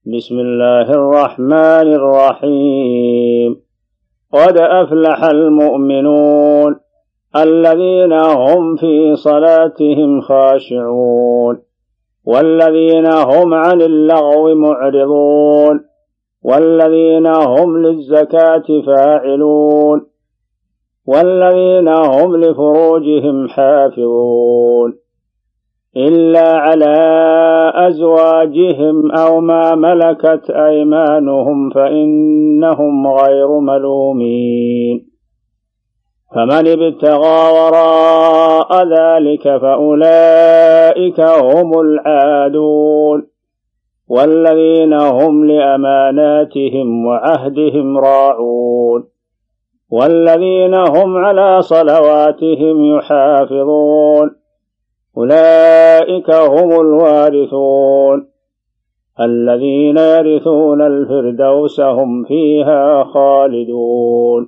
بسم الله الرحمن الرحيم. قد أفلح المؤمنون الذين هم في صلاتهم خاشعون والذين هم عن اللغو معرضون والذين هم للزكاة فاعلون والذين هم لفروجهم حافظون إلا على أزواجهم أو ما ملكت أيمانهم فإنهم غير ملومين. فمن ابتغى وراء ذلك فأولئك هم العادون والذين هم لأماناتهم وعهدهم راعون والذين هم على صلواتهم يحافظون أولئك هم الوارثون الذين يرثون الفردوس هم فيها خالدون.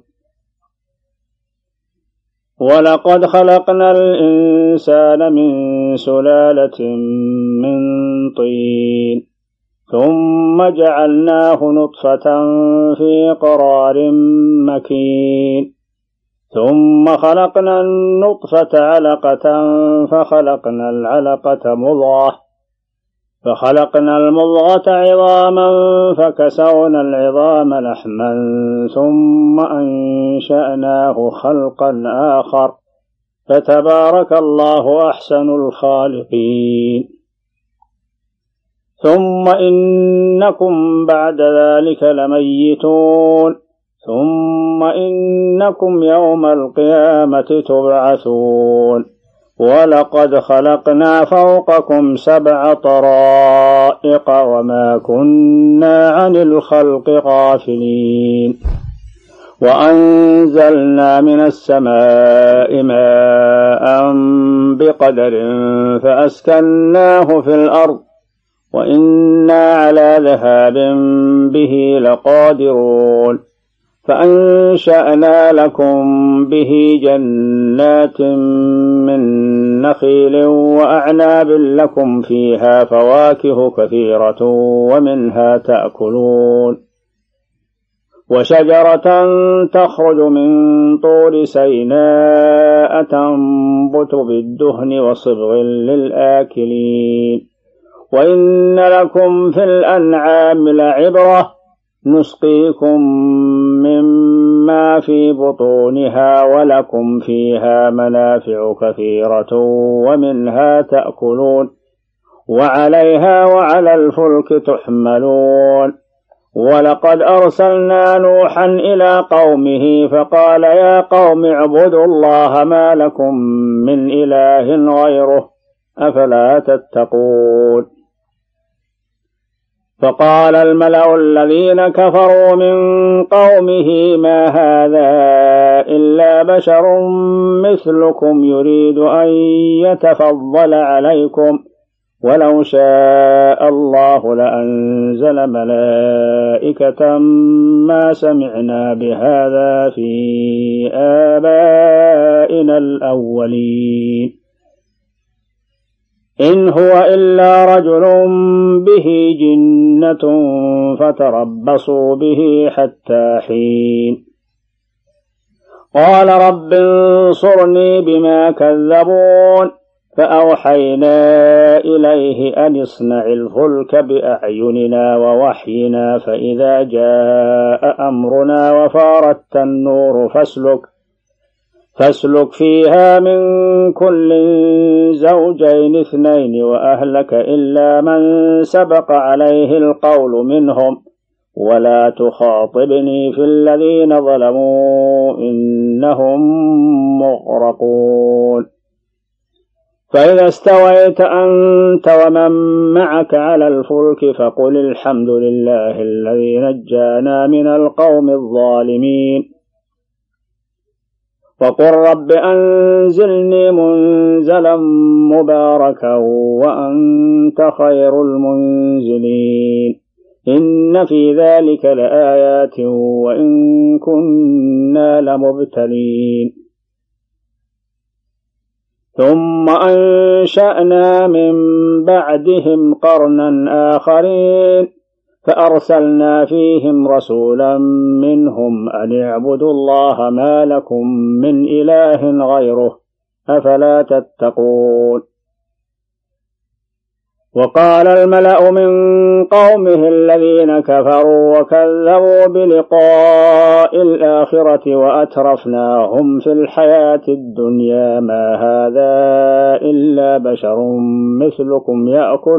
ولقد خلقنا الإنسان من سلالة من طين ثم جعلناه نطفة في قرار مكين ثم خلقنا النطفة علقة فخلقنا العلقة مضغة فخلقنا المضغة عظاما فكسونا العظام لحما ثم أنشأناه خلقا آخر فتبارك الله أحسن الخالقين. ثم إنكم بعد ذلك لميتون ثم إنكم يوم القيامة تبعثون. ولقد خلقنا فوقكم 7 طرائق وما كنا عن الخلق غافلين. وأنزلنا من السماء ماء بقدر فأسكناه في الأرض وإنا على ذهاب به لقادرون. فأنشأنا لكم به جنات من نخيل وأعناب لكم فيها فواكه كثيرة ومنها تأكلون وشجرة تخرج من طور سيناء تنبت بالدهن وصبغ للآكلين. وإن لكم في الأنعام لعبرة نسقيكم مما في بطونها ولكم فيها منافع كثيرة ومنها تأكلون وعليها وعلى الفلك تحملون. ولقد أرسلنا نوحا إلى قومه فقال يا قوم اعبدوا الله ما لكم من إله غيره أفلا تتقون. فقال الملأ الذين كفروا من قومه ما هذا إلا بشر مثلكم يريد أن يتفضل عليكم ولو شاء الله لأنزل ملائكة ما سمعنا بهذا في آبائنا الأولين إن هو إلا رجل به جنة فتربصوا به حتى حين. قال رب انصرني بما كذبون فأوحينا إليه أن اصنع الفلك بأعيننا ووحينا فإذا جاء أمرنا وفارت النور فاسلك فيها من كل زوجين 2 وأهلك إلا من سبق عليه القول منهم ولا تخاطبني في الذين ظلموا إنهم مغرقون. فإذا استويت أنت ومن معك على الفلك فقل الحمد لله الذي نجانا من القوم الظالمين وقل رب أنزلني منزلا مباركا وأنت خير المنزلين. إن في ذلك لآيات وإن كنا لمبتلين. ثم أنشأنا من بعدهم قرنا آخرين فأرسلنا فيهم رسولا منهم أن اعبدوا الله ما لكم من إله غيره أفلا تتقون. وقال الملأ من قومه الذين كفروا وكذبوا بلقاء الآخرة وأترفناهم في الحياة الدنيا ما هذا إلا بشر مثلكم يأكل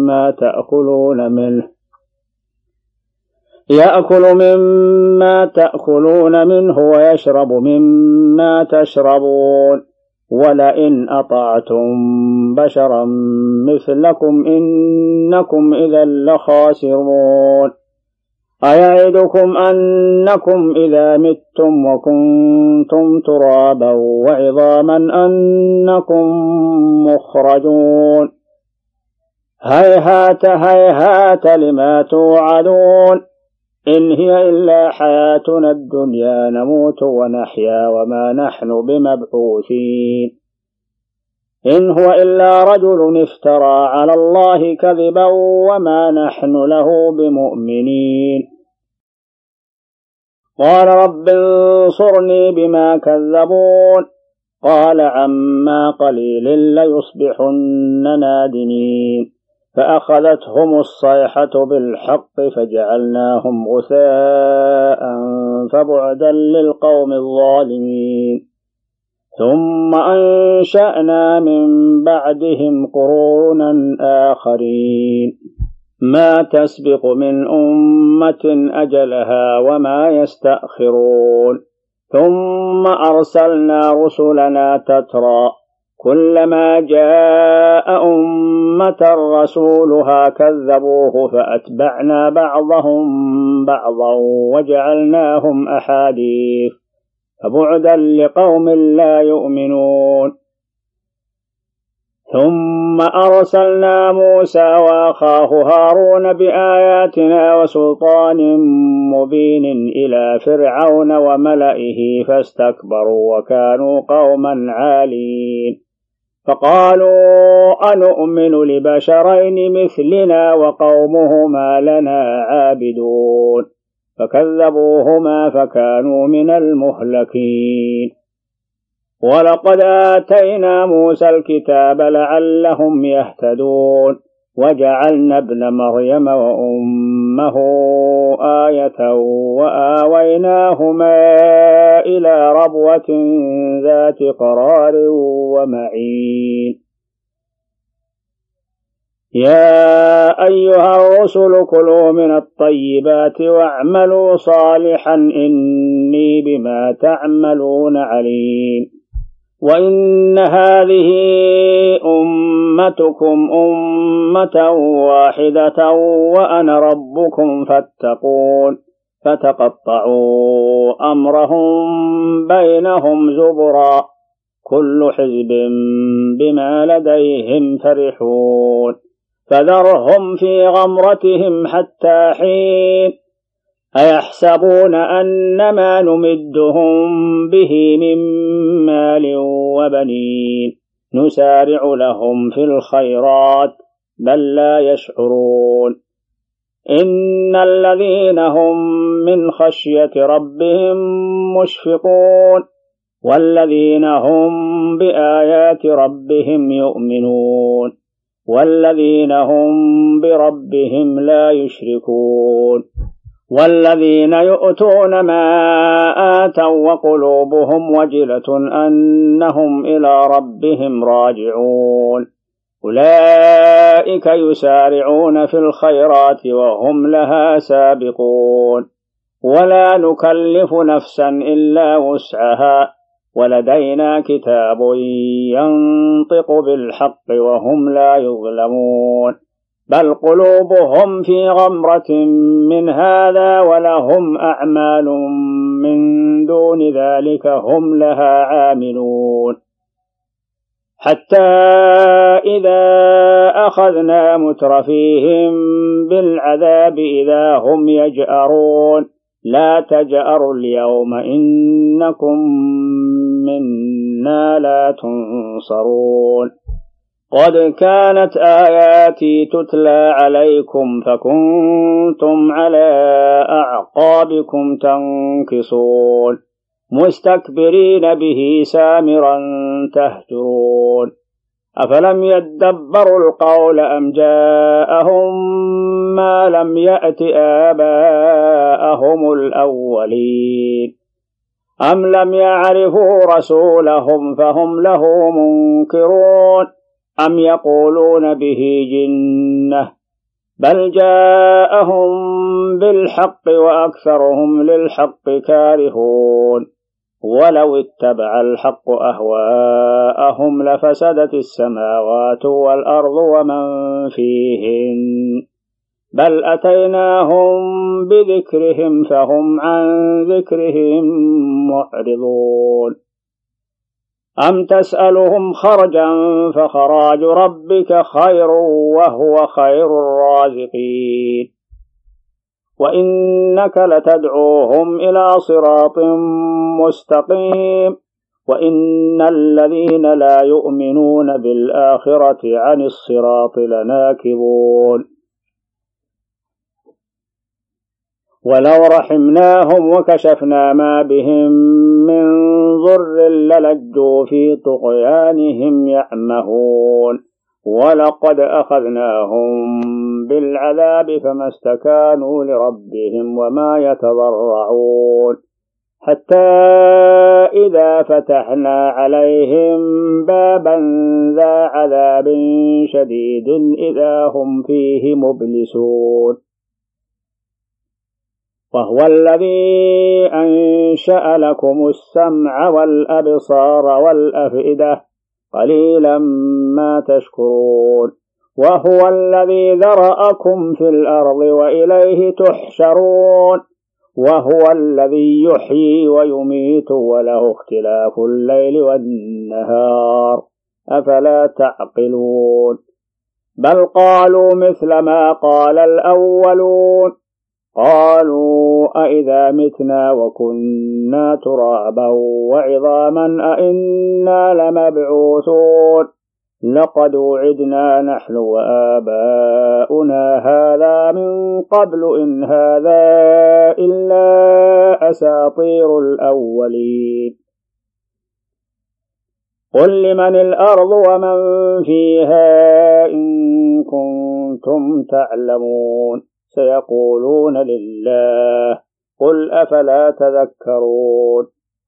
مما تأكلون منه ويشرب مما تشربون ولئن أطعتم بشرا مثلكم إنكم إذا لخاسرون. أيعدكم أنكم إذا متم وكنتم ترابا وعظاما أنكم مخرجون. هيهات هيهات لما توعدون إن هي إلا حياتنا الدنيا نموت ونحيا وما نحن بمبعوثين. إن هو إلا رجل افترى على الله كذبا وما نحن له بمؤمنين. قال رب انصرني بما كذبون قال عما قليل ليصبحن نادمين. فأخذتهم الصيحة بالحق فجعلناهم غثاء فبعدا للقوم الظالمين. ثم أنشأنا من بعدهم قرونا آخرين ما تسبق من أمة أجلها وما يستأخرون. ثم أرسلنا رسلنا تترى كلما جاء أمة رسولها كذبوه فأتبعنا بعضهم بعضا وجعلناهم أحاديث فبعدا لقوم لا يؤمنون. ثم أرسلنا موسى وأخاه هارون بآياتنا وسلطان مبين إلى فرعون وملئه فاستكبروا وكانوا قوما عالين. فقالوا أنؤمن لبشرين مثلنا وقومهما لنا عابدون فكذبوهما فكانوا من المهلكين. ولقد آتينا موسى الكتاب لعلهم يهتدون وجعلنا ابن مريم وأمه آية وآويناهما إلى ربوة ذات قرار ومعين. يا أيها الرسل كلوا من الطيبات واعملوا صالحا إني بما تعملون عليم. وإن هذه أمتكم أمة واحدة وأنا ربكم فاتقون. فتقطعوا أمرهم بينهم زبرا كل حزب بما لديهم فرحون. فذرهم في غمرتهم حتى حين. أيحسبون أنما نمدهم به من مال وبنين نسارع لهم في الخيرات بل لا يشعرون. إن الذين هم من خشية ربهم مشفقون والذين هم بآيات ربهم يؤمنون والذين هم بربهم لا يشركون. والذين يؤتون ما آتوا وقلوبهم وجلة أنهم إلى ربهم راجعون أولئك يسارعون في الخيرات وهم لها سابقون. ولا نكلف نفسا إلا وسعها ولدينا كتاب ينطق بالحق وهم لا يظلمون. بل قلوبهم في غمرة من هذا ولهم أعمال من دون ذلك هم لها عاملون. حتى إذا أخذنا مترفيهم بالعذاب إذا هم يجأرون لا تجأروا اليوم إنكم منا لا تنصرون. قد كانت آياتي تتلى عليكم فكنتم على أعقابكم تنكصون مستكبرين به سامرا تهجرون أفلم يدبروا القول أم جاءهم ما لم يأت آباءهم الأولين أم لم يعرفوا رسولهم فهم له منكرون أم يقولون به جنة بل جاءهم بالحق وأكثرهم للحق كارهون ولو اتبع الحق أهواءهم لفسدت السماوات والأرض ومن فيهن بل أتيناهم بذكرهم فهم عن ذكرهم معرضون أم تسألهم خرجا فخراج ربك خير وهو خير الرازقين وإنك لتدعوهم إلى صراط مستقيم وإن الذين لا يؤمنون بالآخرة عن الصراط لناكبون ولو رحمناهم وكشفنا ما بهم من ضر للجوا في طغيانهم يعمهون ولقد أخذناهم بالعذاب فما استكانوا لربهم وما يتضرعون حتى إذا فتحنا عليهم بابا ذا عذاب شديد إذا هم فيه مبلسون وهو الذي أنشأ لكم السمع والأبصار والأفئدة قليلا ما تشكرون وهو الذي ذرأكم في الأرض وإليه تحشرون وهو الذي يحيي ويميت وله اختلاف الليل والنهار أفلا تعقلون بل قالوا مثل ما قال الأولون قالوا أئذا متنا وكنا ترابا وعظاما أئنا لمبعوثون لقد وعدنا نحن وآباؤنا هذا من قبل إن هذا إلا أساطير الأولين قل لمن الأرض ومن فيها إن كنتم تعلمون سيقولون لله قل أفلا تذكرون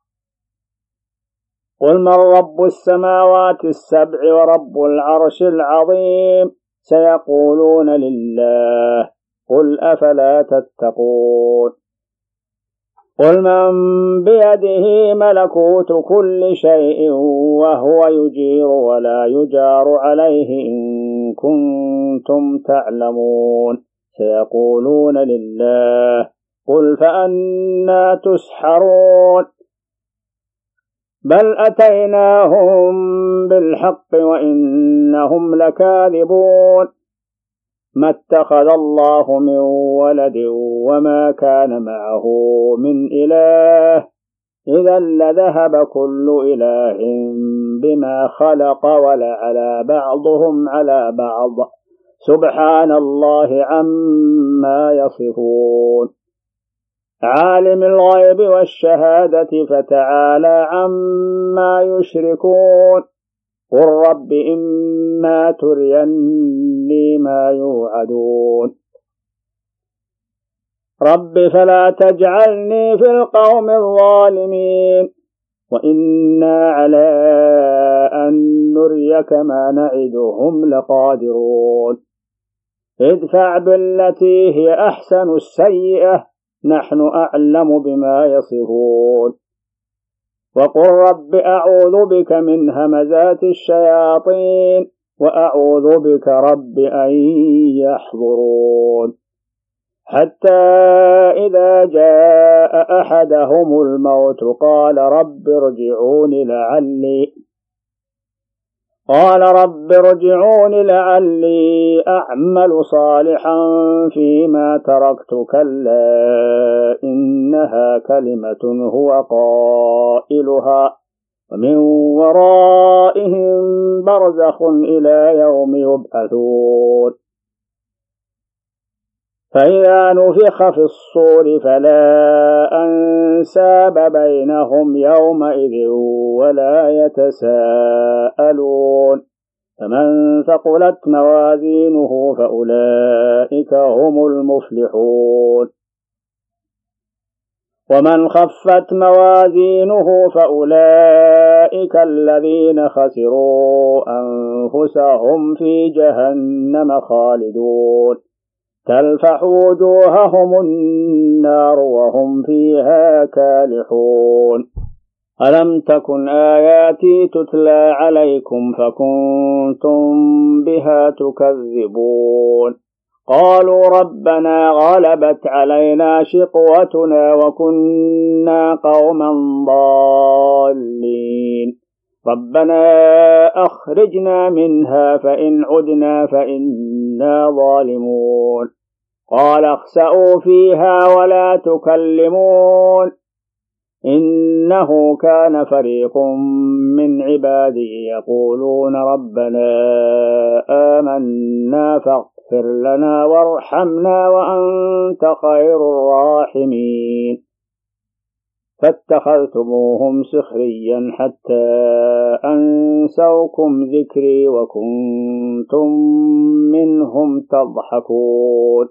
قل من رب السماوات السبع ورب العرش العظيم سيقولون لله قل أفلا تتقون قل من بيده ملكوت كل شيء وهو يجير ولا يجار عليه إن كنتم تعلمون سيقولون لله قل فأنى تسحرون بل أتيناهم بالحق وإنهم لكاذبون ما اتخذ الله من ولد وما كان معه من إله إذا لذهب كل إله بما خلق ولعلى بعضهم على بعض سبحان الله عما يصفون عالم الغيب والشهادة فتعالى عما يشركون قل رب إما تريني ما يوعدون رب فلا تجعلني في القوم الظالمين وإنا على أن نريك ما نعدهم لقادرون ادفع بالتي هي أحسن السيئة نحن أعلم بما يصفون وقل رب أعوذ بك من همزات الشياطين وأعوذ بك رب أن يحضرون حتى إذا جاء أحدهم الموت قال رب ارجعون لعلي أعمل صالحا فيما تركت كلا إنها كلمة هو قائلها ومن ورائهم برزخ إلى يوم يبعثون فإذا نفخ في الصور فلا أنساب بينهم يومئذ ولا يتساءلون فمن ثقلت موازينه فأولئك هم المفلحون ومن خفت موازينه فأولئك الذين خسروا أنفسهم في جهنم خالدون تلفح وجوههم النار وهم فيها كالحون ألم تكن آياتي تتلى عليكم فكنتم بها تكذبون قالوا ربنا غلبت علينا شقوتنا وكنا قوما ضالين ربنا أخرجنا منها فإن عدنا فإنا ظالمون قال اخسئوا فيها ولا تكلمون إنه كان فريق من عبادي يقولون ربنا آمنا فاغفر لنا وارحمنا وأنت خير الراحمين فاتخذتموهم سخريا حتى أنسوكم ذكري وكنتم منهم تضحكون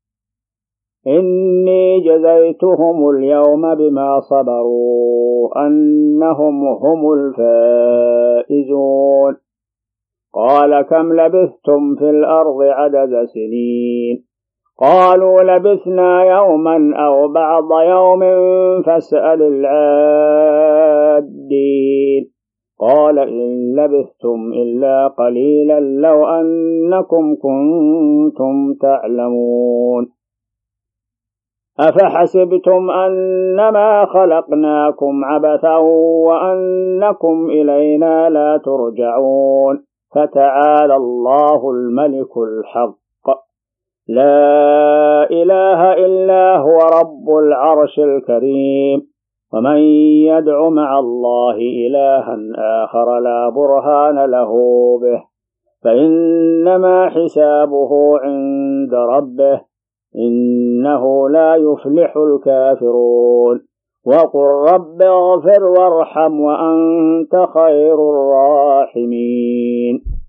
إني جزيتهم اليوم بما صبروا أنهم هم الفائزون قال كم لبثتم في الأرض عدد سنين قالوا لبثنا يوما أو بعض يوم فاسأل العادين قال إن لبثتم إلا قليلا لو أنكم كنتم تعلمون أفحسبتم أنما خلقناكم عبثا وأنكم إلينا لا ترجعون فتعالى الله الملك الحق لا إله إلا هو رب العرش الكريم ومن يدع مع الله إلها آخر لا برهان له به فإنما حسابه عند ربه إنه لا يفلح الكافرون وقل رب اغفر وارحم وأنت خير الراحمين